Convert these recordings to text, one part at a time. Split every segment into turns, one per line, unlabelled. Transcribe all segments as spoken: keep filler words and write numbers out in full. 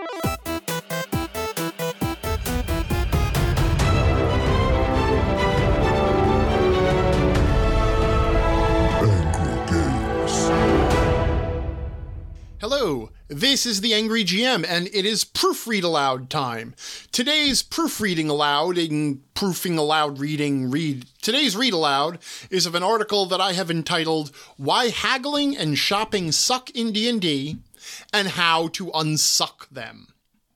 Hello, this is the Angry G M, and it is Proofread Aloud time. Today's Proofreading Aloud, in Proofing Aloud Reading, read. Today's Read Aloud is of an article that I have entitled, Why Haggling and Shopping Suck in D and D, and How to Unsuck Them.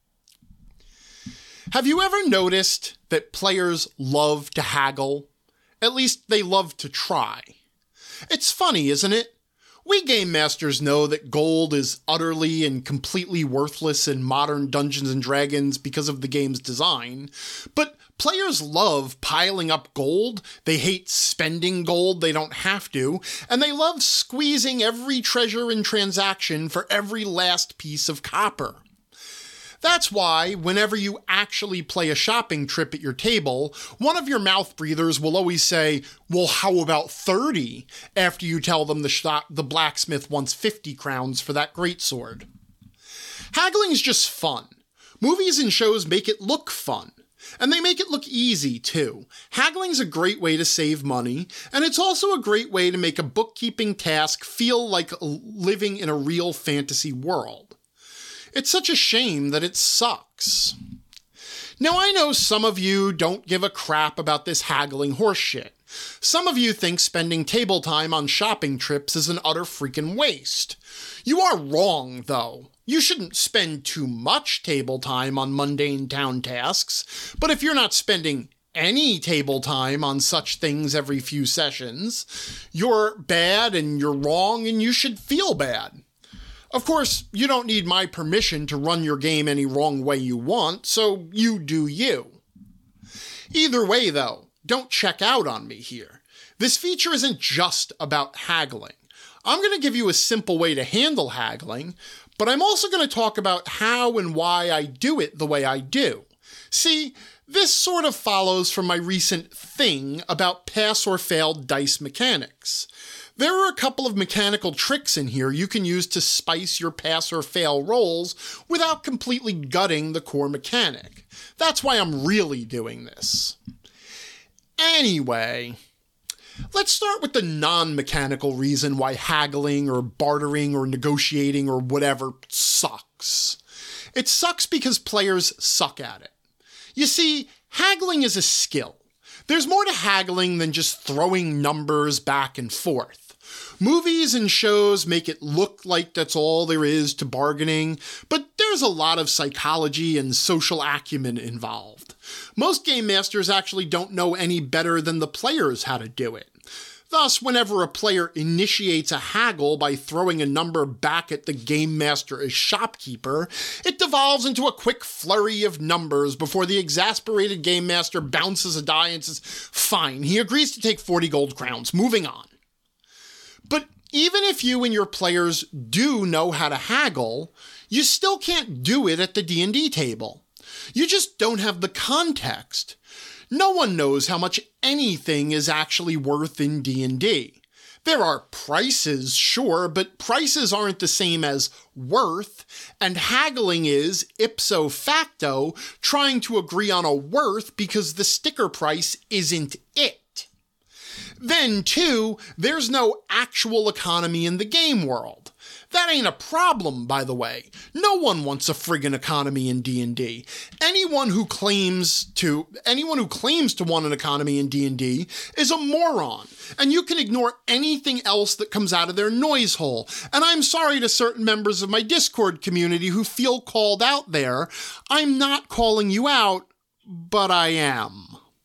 Have you ever noticed that players love to haggle? At least they love to try. It's funny, isn't it? We game masters know that gold is utterly and completely worthless in modern Dungeons and Dragons because of the game's design, but players love piling up gold, they hate spending gold they don't have to, and they love squeezing every treasure and transaction for every last piece of copper. That's why, whenever you actually play a shopping trip at your table, one of your mouth breathers will always say, well, how about thirty, after you tell them the, shop- the blacksmith wants fifty crowns for that greatsword. Haggling's just fun. Movies and shows make it look fun. And they make it look easy, too. Haggling's a great way to save money, and it's also a great way to make a bookkeeping task feel like living in a real fantasy world. It's such a shame that it sucks. Now, I know some of you don't give a crap about this haggling horseshit. Some of you think spending table time on shopping trips is an utter freaking waste. You are wrong, though. You shouldn't spend too much table time on mundane town tasks, but if you're not spending any table time on such things every few sessions, you're bad and you're wrong and you should feel bad. Of course, you don't need my permission to run your game any wrong way you want, so you do you. Either way, though, don't check out on me here. This feature isn't just about haggling. I'm going to give you a simple way to handle haggling, but I'm also going to talk about how and why I do it the way I do. See, this sort of follows from my recent thing about pass or fail dice mechanics. There are a couple of mechanical tricks in here you can use to spice your pass or fail rolls without completely gutting the core mechanic. That's why I'm really doing this. Anyway, let's start with the non-mechanical reason why haggling or bartering or negotiating or whatever sucks. It sucks because players suck at it. You see, haggling is a skill. There's more to haggling than just throwing numbers back and forth. Movies and shows make it look like that's all there is to bargaining, but there's a lot of psychology and social acumen involved. Most game masters actually don't know any better than the players how to do it. Thus, whenever a player initiates a haggle by throwing a number back at the game master as shopkeeper, it devolves into a quick flurry of numbers before the exasperated game master bounces a die and says, fine, he agrees to take forty gold crowns, moving on. But even if you and your players do know how to haggle, you still can't do it at the D and D table. You just don't have the context. No one knows how much anything is actually worth in D and D. There are prices, sure, but prices aren't the same as worth, and haggling is, ipso facto, trying to agree on a worth because the sticker price isn't it. Then, too, there's no actual economy in the game world. That ain't a problem, by the way. No one wants a friggin' economy in D and D. Anyone who claims to anyone who claims to want an economy in D and D is a moron, and you can ignore anything else that comes out of their noise hole. And I'm sorry to certain members of my Discord community who feel called out there. I'm not calling you out, but I am.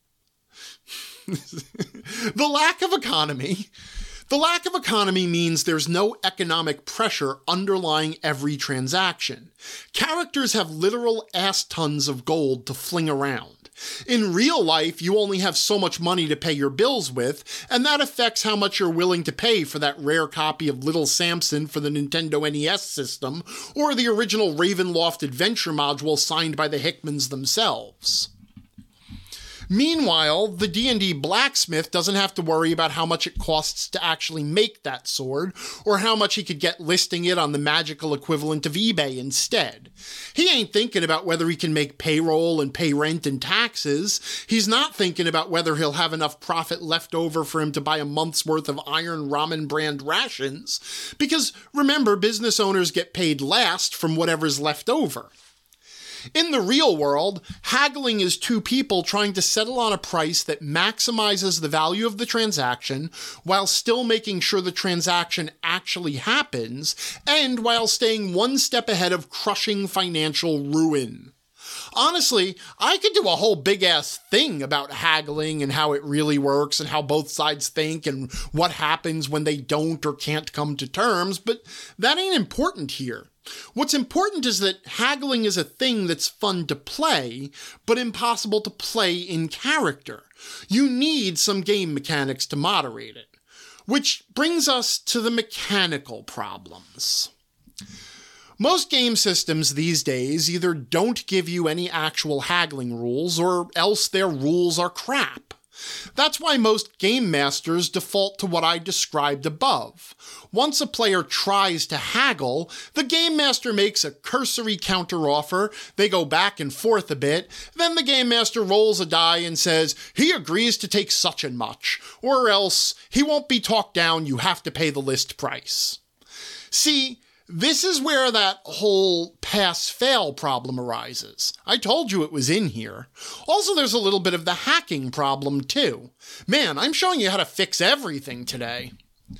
The lack of economy. The lack of economy means there's no economic pressure underlying every transaction. Characters have literal ass tons of gold to fling around. In real life, you only have so much money to pay your bills with, and that affects how much you're willing to pay for that rare copy of Little Samson for the Nintendo N E S system, or the original Ravenloft Adventure module signed by the Hickmans themselves. Meanwhile, the D and D blacksmith doesn't have to worry about how much it costs to actually make that sword, or how much he could get listing it on the magical equivalent of eBay instead. He ain't thinking about whether he can make payroll and pay rent and taxes. He's not thinking about whether he'll have enough profit left over for him to buy a month's worth of Iron Ramen brand rations, because remember, business owners get paid last from whatever's left over. In the real world, haggling is two people trying to settle on a price that maximizes the value of the transaction while still making sure the transaction actually happens, and while staying one step ahead of crushing financial ruin. Honestly, I could do a whole big-ass thing about haggling and how it really works and how both sides think and what happens when they don't or can't come to terms, but that ain't important here. What's important is that haggling is a thing that's fun to play, but impossible to play in character. You need some game mechanics to moderate it. Which brings us to the mechanical problems. Most game systems these days either don't give you any actual haggling rules, or else their rules are crap. That's why most game masters default to what I described above. Once a player tries to haggle, the game master makes a cursory counteroffer, they go back and forth a bit, then the game master rolls a die and says, he agrees to take such and much, or else, he won't be talked down, you have to pay the list price. See, this is where that whole pass-fail problem arises. I told you it was in here. Also, there's a little bit of the hacking problem, too. Man, I'm showing you how to fix everything today.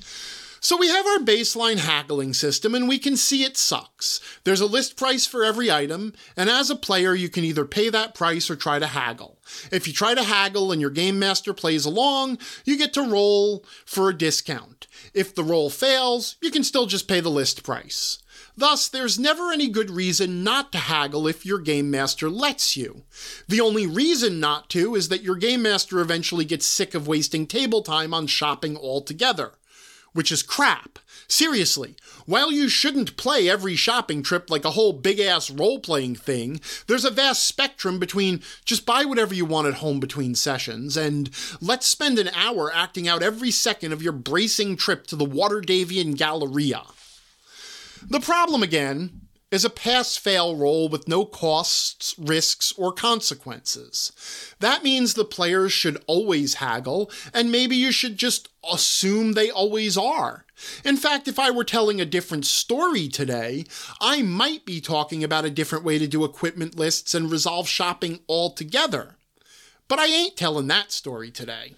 So we have our baseline haggling system, and we can see it sucks. There's a list price for every item, and as a player, you can either pay that price or try to haggle. If you try to haggle and your game master plays along, you get to roll for a discount. If the roll fails, you can still just pay the list price. Thus, there's never any good reason not to haggle if your game master lets you. The only reason not to is that your game master eventually gets sick of wasting table time on shopping altogether. Which is crap. Seriously, while you shouldn't play every shopping trip like a whole big-ass role-playing thing, there's a vast spectrum between just buy whatever you want at home between sessions, and let's spend an hour acting out every second of your bracing trip to the Waterdavian Galleria. The problem, again, is a pass-fail roll with no costs, risks, or consequences. That means the players should always haggle, and maybe you should just assume they always are. In fact, if I were telling a different story today, I might be talking about a different way to do equipment lists and resolve shopping altogether. But I ain't telling that story today.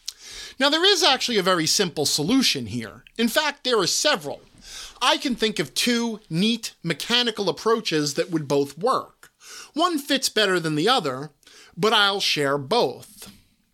Now, there is actually a very simple solution here. In fact, there are several. I can think of two neat mechanical approaches that would both work. One fits better than the other, but I'll share both.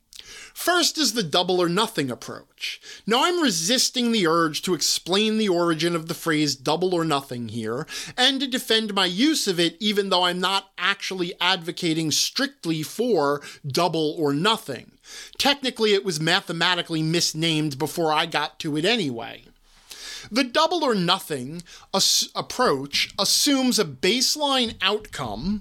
First is the double or nothing approach. Now, I'm resisting the urge to explain the origin of the phrase double or nothing here, and to defend my use of it even though I'm not actually advocating strictly for double or nothing. Technically, it was mathematically misnamed before I got to it anyway. The double or nothing as- approach assumes a baseline outcome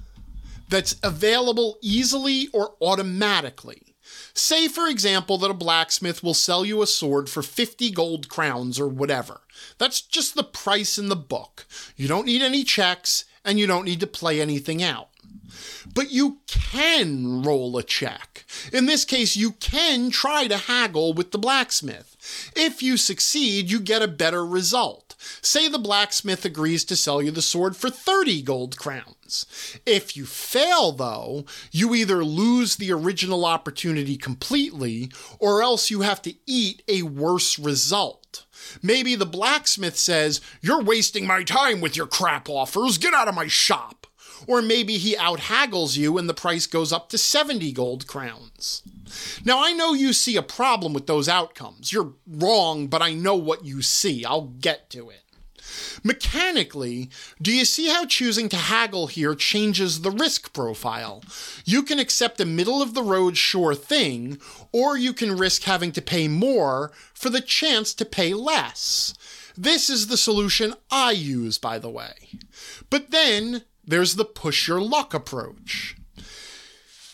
that's available easily or automatically. Say, for example, that a blacksmith will sell you a sword for fifty gold crowns or whatever. That's just the price in the book. You don't need any checks, and you don't need to play anything out. But you can roll a check. In this case, you can try to haggle with the blacksmith. If you succeed, you get a better result. Say the blacksmith agrees to sell you the sword for thirty gold crowns. If you fail, though, you either lose the original opportunity completely, or else you have to eat a worse result. Maybe the blacksmith says, "You're wasting my time with your crap offers, get out of my shop." Or maybe he out-haggles you and the price goes up to seventy gold crowns. Now, I know you see a problem with those outcomes. You're wrong, but I know what you see. I'll get to it. Mechanically, do you see how choosing to haggle here changes the risk profile? You can accept a middle-of-the-road sure thing, or you can risk having to pay more for the chance to pay less. This is the solution I use, by the way. But then there's the push-your-luck approach.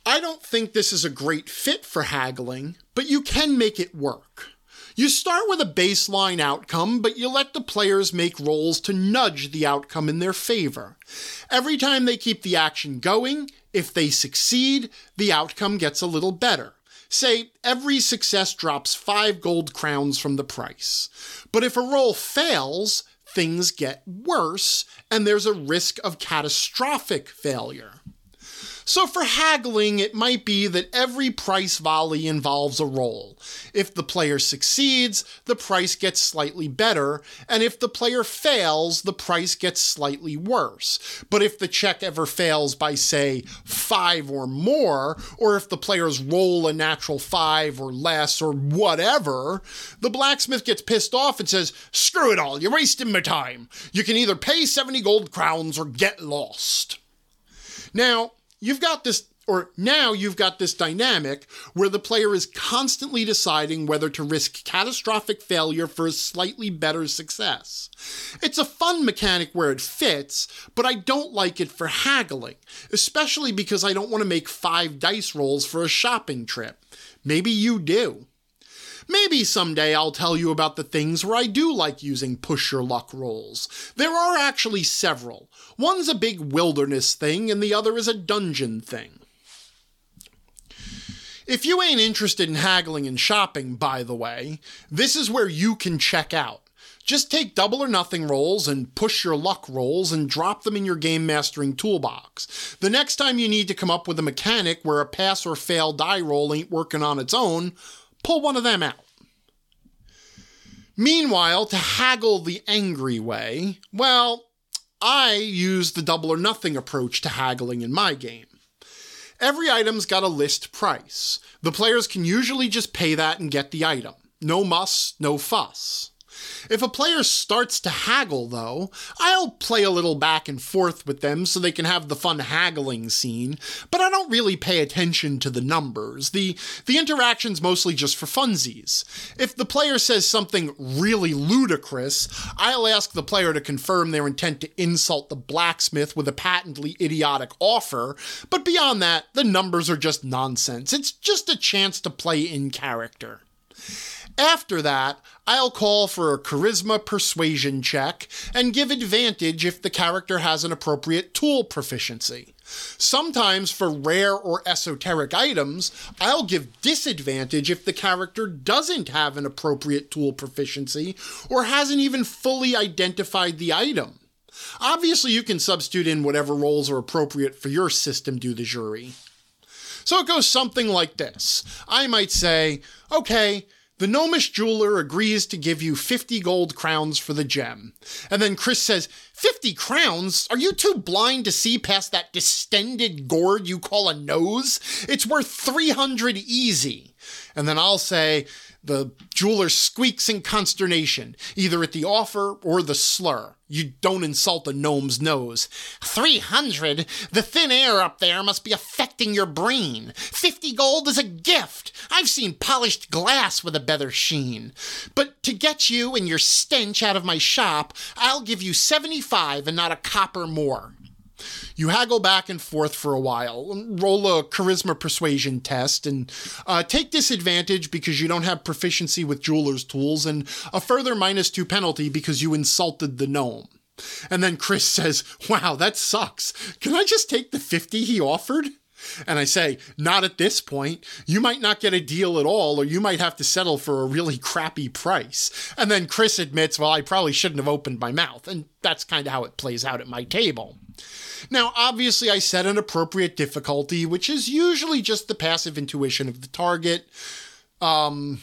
I don't think this is a great fit for haggling, but you can make it work. You start with a baseline outcome, but you let the players make rolls to nudge the outcome in their favor. Every time they keep the action going, if they succeed, the outcome gets a little better. Say, every success drops five gold crowns from the price. But if a roll fails, things get worse, and there's a risk of catastrophic failure. So for haggling, it might be that every price volley involves a roll. If the player succeeds, the price gets slightly better, and if the player fails, the price gets slightly worse. But if the check ever fails by, say, five or more, or if the players roll a natural five or less or whatever, the blacksmith gets pissed off and says, "Screw it all, you're wasting my time. You can either pay seventy gold crowns or get lost." Now, You've got this, or now you've got this dynamic where the player is constantly deciding whether to risk catastrophic failure for a slightly better success. It's a fun mechanic where it fits, but I don't like it for haggling, especially because I don't want to make five dice rolls for a shopping trip. Maybe you do. Maybe someday I'll tell you about the things where I do like using push your luck rolls. There are actually several. One's a big wilderness thing and the other is a dungeon thing. If you ain't interested in haggling and shopping, by the way, this is where you can check out. Just take double or nothing rolls and push your luck rolls and drop them in your game mastering toolbox. The next time you need to come up with a mechanic where a pass or fail die roll ain't working on its own, pull one of them out. Meanwhile, to haggle the angry way, well, I use the double or nothing approach to haggling in my game. Every item's got a list price. The players can usually just pay that and get the item. No muss, no fuss. If a player starts to haggle, though, I'll play a little back and forth with them so they can have the fun haggling scene, but I don't really pay attention to the numbers. The, the interaction's mostly just for funsies. If the player says something really ludicrous, I'll ask the player to confirm their intent to insult the blacksmith with a patently idiotic offer, but beyond that, the numbers are just nonsense. It's just a chance to play in character. After that, I'll call for a charisma persuasion check and give advantage if the character has an appropriate tool proficiency. Sometimes for rare or esoteric items, I'll give disadvantage if the character doesn't have an appropriate tool proficiency or hasn't even fully identified the item. Obviously, you can substitute in whatever roles are appropriate for your system du jour. So it goes something like this. I might say, okay, the gnomish jeweler agrees to give you fifty gold crowns for the gem. And then Chris says, fifty crowns? Are you too blind to see past that distended gourd you call a nose? It's worth three hundred easy. And then I'll say, the jeweler squeaks in consternation, either at the offer or the slur. You don't insult a gnome's nose. Three hundred? The thin air up there must be affecting your brain. Fifty gold is a gift. I've seen polished glass with a better sheen. But to get you and your stench out of my shop, I'll give you seventy-five and not a copper more. You haggle back and forth for a while, roll a charisma persuasion test, and uh, take disadvantage because you don't have proficiency with jeweler's tools, and a further minus two penalty because you insulted the gnome. And then Chris says, wow, that sucks. Can I just take the fifty he offered? And I say, not at this point. You might not get a deal at all, or you might have to settle for a really crappy price. And then Chris admits, well, I probably shouldn't have opened my mouth. And that's kind of how it plays out at my table. Now, obviously, I set an appropriate difficulty, which is usually just the passive intuition of the target. Um...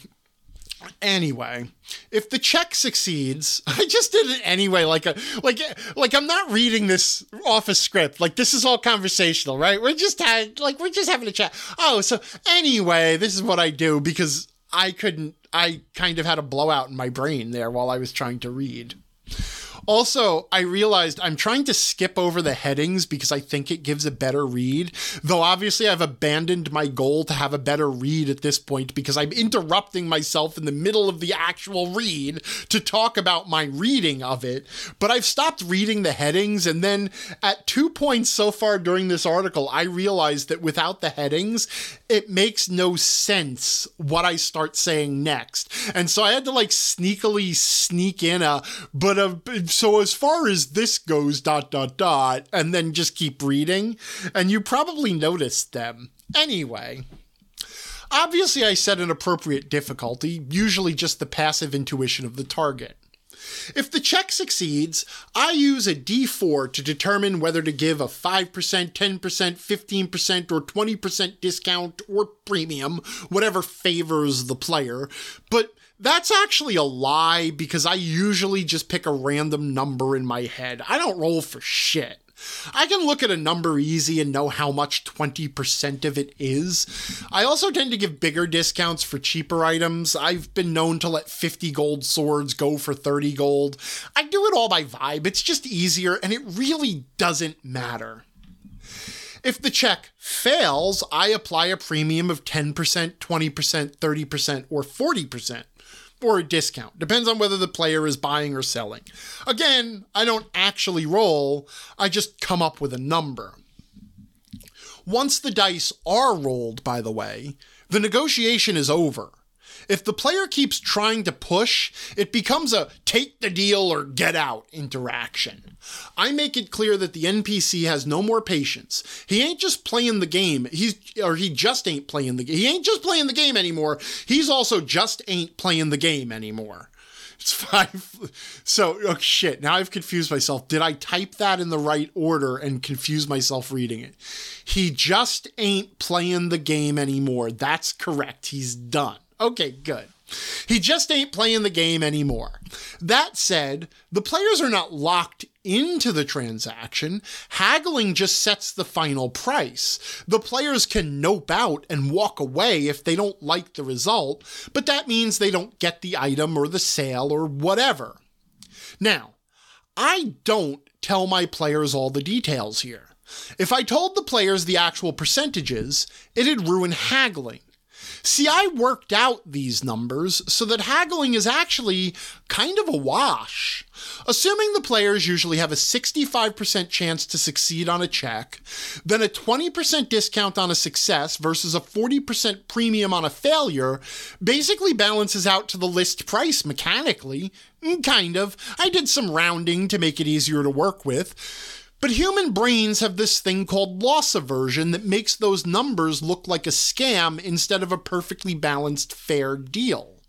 Anyway, if the check succeeds, I just did it anyway, like a, like, like I'm not reading this off a script. Like, this is all conversational, right? We're just had, like, we're just having a chat. Oh, so anyway, this is what I do because I couldn't, I kind of had a blowout in my brain there while I was trying to read. Also, I realized I'm trying to skip over the headings because I think it gives a better read, though obviously I've abandoned my goal to have a better read at this point because I'm interrupting myself in the middle of the actual read to talk about my reading of it. But I've stopped reading the headings, and then at two points so far during this article, I realized that without the headings, it makes no sense what I start saying next. And so I had to like sneakily sneak in a, but a, so as far as this goes, dot, dot, dot, and then just keep reading. And you probably noticed them. Anyway, obviously I set an appropriate difficulty, usually just the passive intuition of the target. If the check succeeds, I use a D four to determine whether to give a five percent, ten percent, fifteen percent, or twenty percent discount or premium, whatever favors the player. But that's actually a lie because I usually just pick a random number in my head. I don't roll for shit. I can look at a number easy and know how much twenty percent of it is. I also tend to give bigger discounts for cheaper items. I've been known to let fifty gold swords go for thirty gold. I do it all by vibe. It's just easier, and it really doesn't matter. If the check fails, I apply a premium of ten percent, twenty percent, thirty percent, or forty percent. Or a discount. Depends on whether the player is buying or selling. Again, I don't actually roll, I just come up with a number. Once the dice are rolled, by the way, the negotiation is over. If the player keeps trying to push, it becomes a take the deal or get out interaction. I make it clear that the N P C has no more patience. He ain't just playing the game. He's, or he just ain't playing the game. He ain't just playing the game anymore. He's also just ain't playing the game anymore. It's five. So, oh shit, now I've confused myself. Did I type that in the right order and confuse myself reading it? He just ain't playing the game anymore. That's correct. He's done. Okay, good. He just ain't playing the game anymore. That said, the players are not locked into the transaction. Haggling just sets the final price. The players can nope out and walk away if they don't like the result, but that means they don't get the item or the sale or whatever. Now, I don't tell my players all the details here. If I told the players the actual percentages, it'd ruin haggling. See, I worked out these numbers so that haggling is actually kind of a wash. Assuming the players usually have a sixty-five percent chance to succeed on a check, then a twenty percent discount on a success versus a forty percent premium on a failure basically balances out to the list price mechanically. Kind of. I did some rounding to make it easier to work with. But human brains have this thing called loss aversion that makes those numbers look like a scam instead of a perfectly balanced, fair deal.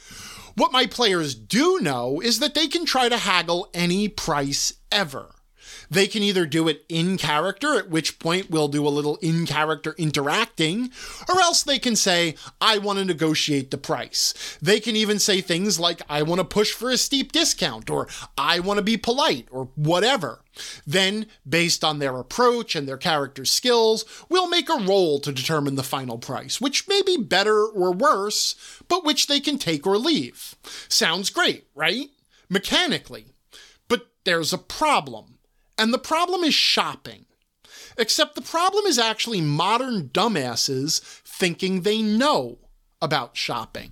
What my players do know is that they can try to haggle any price ever. They can either do it in character, at which point we'll do a little in-character interacting, or else they can say, I want to negotiate the price. They can even say things like, I want to push for a steep discount, or I want to be polite, or whatever. Then, based on their approach and their character skills, we'll make a roll to determine the final price, which may be better or worse, but which they can take or leave. Sounds great, right? Mechanically. But there's a problem. And the problem is shopping. Except the problem is actually modern dumbasses thinking they know about shopping.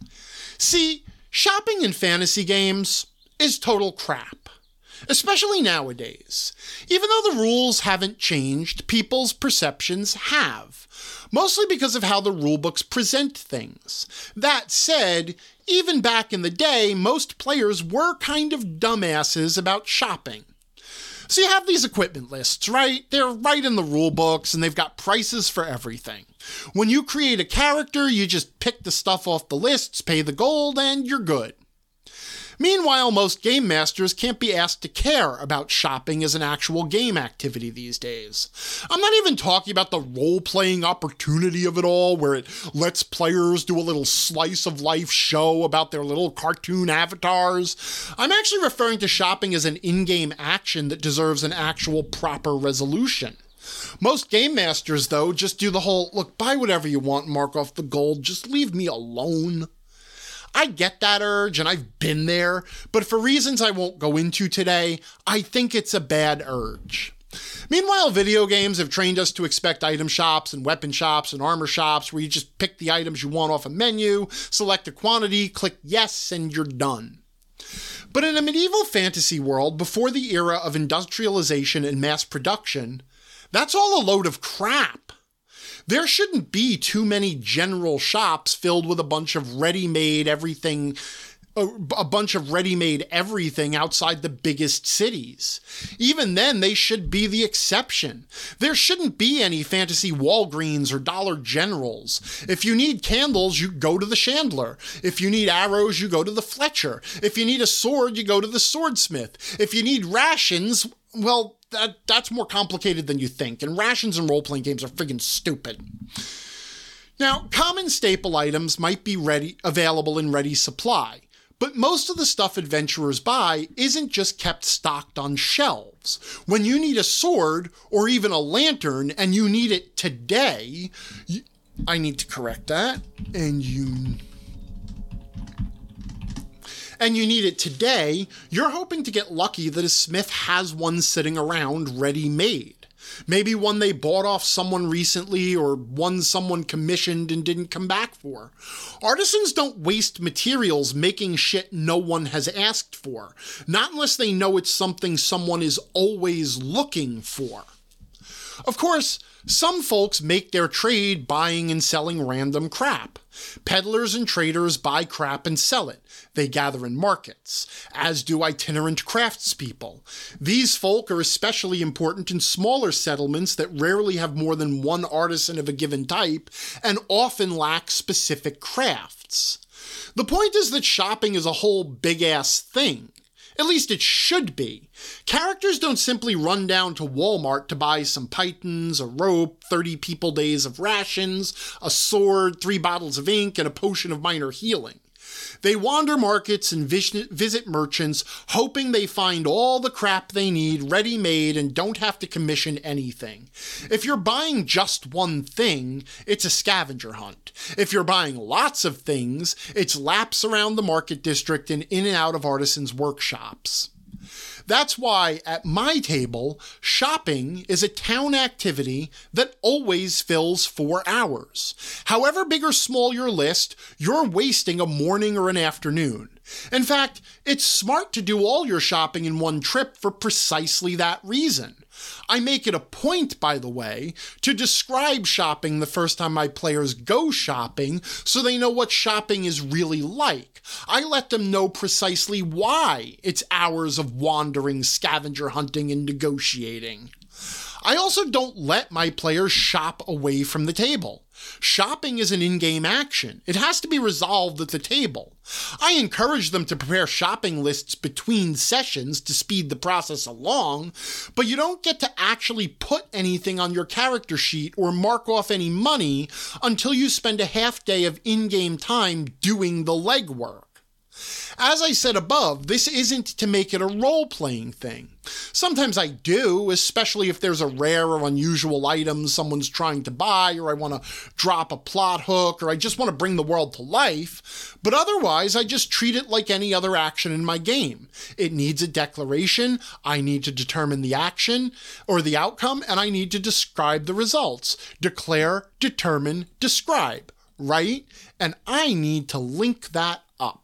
See, shopping in fantasy games is total crap. Especially nowadays. Even though the rules haven't changed, people's perceptions have. Mostly because of how the rulebooks present things. That said, even back in the day, most players were kind of dumbasses about shopping. So you have these equipment lists, right? They're right in the rule books and they've got prices for everything. When you create a character, you just pick the stuff off the lists, pay the gold, and you're good. Meanwhile, most game masters can't be asked to care about shopping as an actual game activity these days. I'm not even talking about the role-playing opportunity of it all, where it lets players do a little slice-of-life show about their little cartoon avatars. I'm actually referring to shopping as an in-game action that deserves an actual proper resolution. Most game masters, though, just do the whole, look, buy whatever you want and mark off the gold, just leave me alone. I get that urge, and I've been there, but for reasons I won't go into today, I think it's a bad urge. Meanwhile, video games have trained us to expect item shops and weapon shops and armor shops where you just pick the items you want off a menu, select a quantity, click yes, and you're done. But in a medieval fantasy world, before the era of industrialization and mass production, that's all a load of crap. There shouldn't be too many general shops filled with a bunch of ready-made everything, a bunch of ready-made everything outside the biggest cities. Even then, they should be the exception. There shouldn't be any fantasy Walgreens or Dollar Generals. If you need candles, you go to the Chandler. If you need arrows, you go to the Fletcher. If you need a sword, you go to the Swordsmith. If you need rations, well, that that's more complicated than you think, and rations in role-playing games are friggin' stupid. Now, common staple items might be ready available in ready supply, but most of the stuff adventurers buy isn't just kept stocked on shelves. When you need a sword or even a lantern and you need it today, you, I need to correct that, and you... and you need it today, you're hoping to get lucky that a smith has one sitting around ready-made. Maybe one they bought off someone recently or one someone commissioned and didn't come back for. Artisans don't waste materials making shit no one has asked for, not unless they know it's something someone is always looking for. Of course, some folks make their trade buying and selling random crap. Peddlers and traders buy crap and sell it. They gather in markets, as do itinerant craftspeople. These folk are especially important in smaller settlements that rarely have more than one artisan of a given type and often lack specific crafts. The point is that shopping is a whole big-ass thing. At least it should be. Characters don't simply run down to Walmart to buy some pythons, a rope, thirty people days of rations, a sword, three bottles of ink, and a potion of minor healing. They wander markets and visit merchants, hoping they find all the crap they need ready-made and don't have to commission anything. If you're buying just one thing, it's a scavenger hunt. If you're buying lots of things, it's laps around the market district and in and out of artisans' workshops. That's why, at my table, shopping is a town activity that always fills four hours. However big or small your list, you're wasting a morning or an afternoon. In fact, it's smart to do all your shopping in one trip for precisely that reason. I make it a point, by the way, to describe shopping the first time my players go shopping so they know what shopping is really like. I let them know precisely why it's hours of wandering, scavenger hunting, and negotiating. I also don't let my players shop away from the table. Shopping is an in-game action. It has to be resolved at the table. I encourage them to prepare shopping lists between sessions to speed the process along, but you don't get to actually put anything on your character sheet or mark off any money until you spend a half day of in-game time doing the legwork. As I said above, this isn't to make it a role-playing thing. Sometimes I do, especially if there's a rare or unusual item someone's trying to buy, or I want to drop a plot hook, or I just want to bring the world to life. But otherwise, I just treat it like any other action in my game. It needs a declaration, I need to determine the action, or the outcome, and I need to describe the results. Declare, determine, describe, right? And I need to link that up.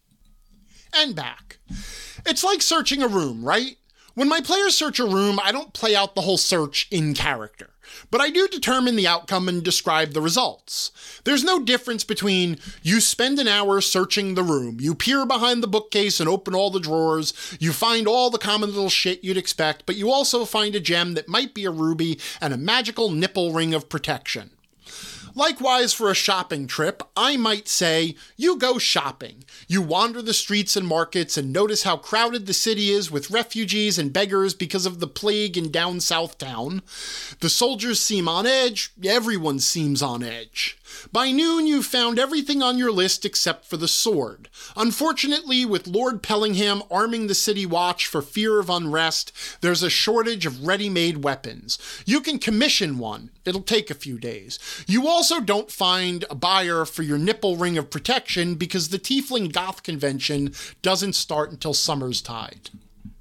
And back. It's like searching a room, right? When my players search a room, I don't play out the whole search in character, but I do determine the outcome and describe the results. There's no difference between you spend an hour searching the room, you peer behind the bookcase and open all the drawers, you find all the common little shit you'd expect, but you also find a gem that might be a ruby and a magical nipple ring of protection. Likewise, for a shopping trip, I might say, you go shopping. You wander the streets and markets and notice how crowded the city is with refugees and beggars because of the plague in down south town. The soldiers seem on edge. Everyone seems on edge. By noon, you've found everything on your list except for the sword. Unfortunately, with Lord Pellingham arming the city watch for fear of unrest, there's a shortage of ready-made weapons. You can commission one. It'll take a few days. You also Also, don't find a buyer for your nipple ring of protection because the Tiefling Goth convention doesn't start until Summer's Tide.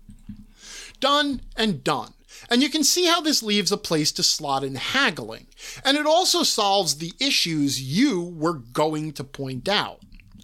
Done and done. And you can see how this leaves a place to slot in haggling. And it also solves the issues you were going to point out.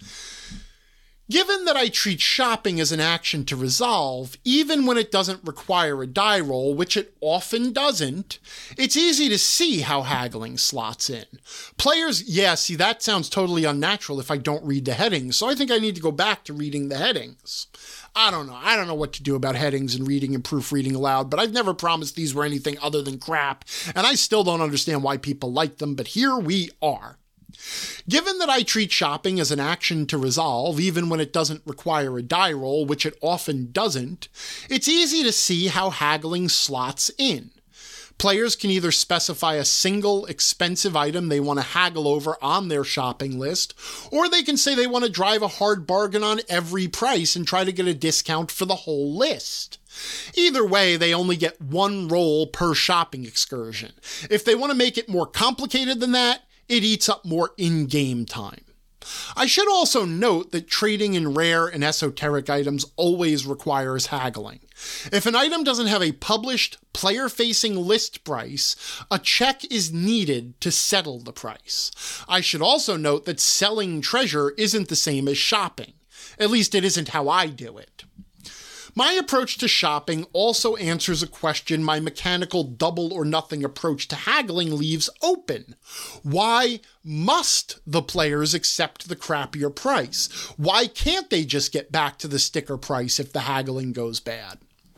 Given that I treat shopping as an action to resolve, even when it doesn't require a die roll, which it often doesn't, it's easy to see how haggling slots in. Players, yeah, see, that sounds totally unnatural if I don't read the headings, so I think I need to go back to reading the headings. I don't know. I don't know what to do about headings and reading and proofreading aloud, but I've never promised these were anything other than crap, and I still don't understand why people like them, but here we are. Given that I treat shopping as an action to resolve, even when it doesn't require a die roll, which it often doesn't, it's easy to see how haggling slots in. Players can either specify a single expensive item they want to haggle over on their shopping list, or they can say they want to drive a hard bargain on every price and try to get a discount for the whole list. Either way, they only get one roll per shopping excursion. If they want to make it more complicated than that, it eats up more in-game time. I should also note that trading in rare and esoteric items always requires haggling. If an item doesn't have a published, player-facing list price, a check is needed to settle the price. I should also note that selling treasure isn't the same as shopping. At least it isn't how I do it. My approach to shopping also answers a question my mechanical double or nothing approach to haggling leaves open. Why must the players accept the crappier price? Why can't they just get back to the sticker price if the haggling goes bad?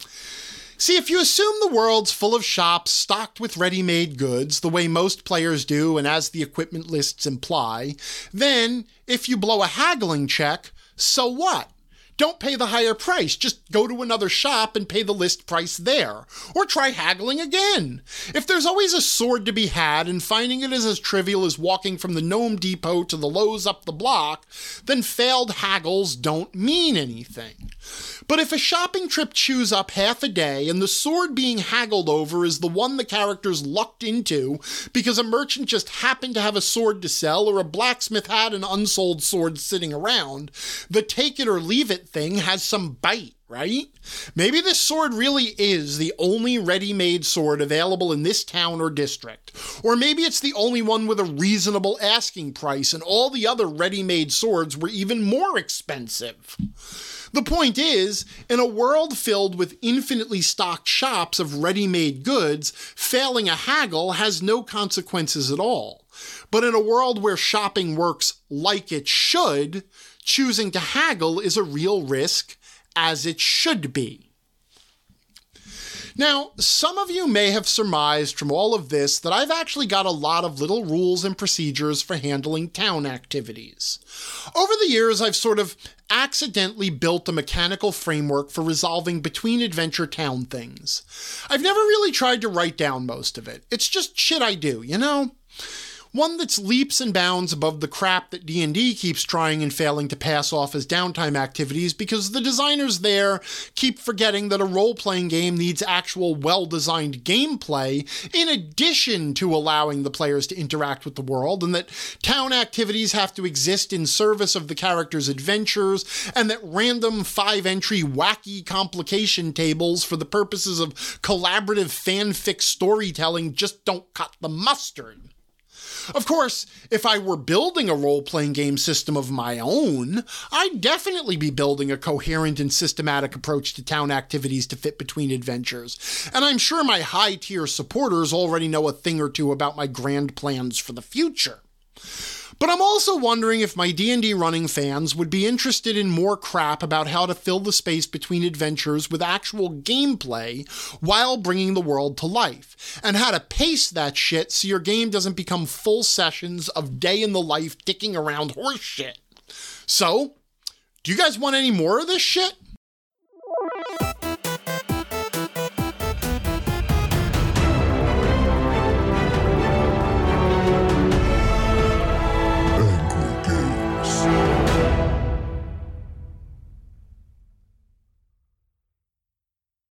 See, if you assume the world's full of shops stocked with ready-made goods, the way most players do and as the equipment lists imply, then if you blow a haggling check, so what? Don't pay the higher price. Just go to another shop and pay the list price there. Or try haggling again. If there's always a sword to be had and finding it is as trivial as walking from the Gnome Depot to the Lowe's up the block, then failed haggles don't mean anything. But if a shopping trip chews up half a day and the sword being haggled over is the one the characters lucked into because a merchant just happened to have a sword to sell or a blacksmith had an unsold sword sitting around, the take it or leave it thing has some bite, right? Maybe this sword really is the only ready-made sword available in this town or district. Or maybe it's the only one with a reasonable asking price and all the other ready-made swords were even more expensive. The point is, in a world filled with infinitely stocked shops of ready-made goods, failing a haggle has no consequences at all. But in a world where shopping works like it should, choosing to haggle is a real risk, as it should be. Now, some of you may have surmised from all of this that I've actually got a lot of little rules and procedures for handling town activities. Over the years, I've sort of accidentally built a mechanical framework for resolving between adventure town things. I've never really tried to write down most of it. It's just shit I do, you know? One that's leaps and bounds above the crap that D and D keeps trying and failing to pass off as downtime activities because the designers there keep forgetting that a role-playing game needs actual well-designed gameplay in addition to allowing the players to interact with the world, and that town activities have to exist in service of the characters' adventures, and that random five-entry wacky complication tables for the purposes of collaborative fanfic storytelling just don't cut the mustard. Of course, if I were building a role-playing game system of my own, I'd definitely be building a coherent and systematic approach to town activities to fit between adventures, and I'm sure my high-tier supporters already know a thing or two about my grand plans for the future. But I'm also wondering if my D and D running fans would be interested in more crap about how to fill the space between adventures with actual gameplay while bringing the world to life, and how to pace that shit so your game doesn't become full sessions of day-in-the-life dicking around horse shit. So, do you guys want any more of this shit?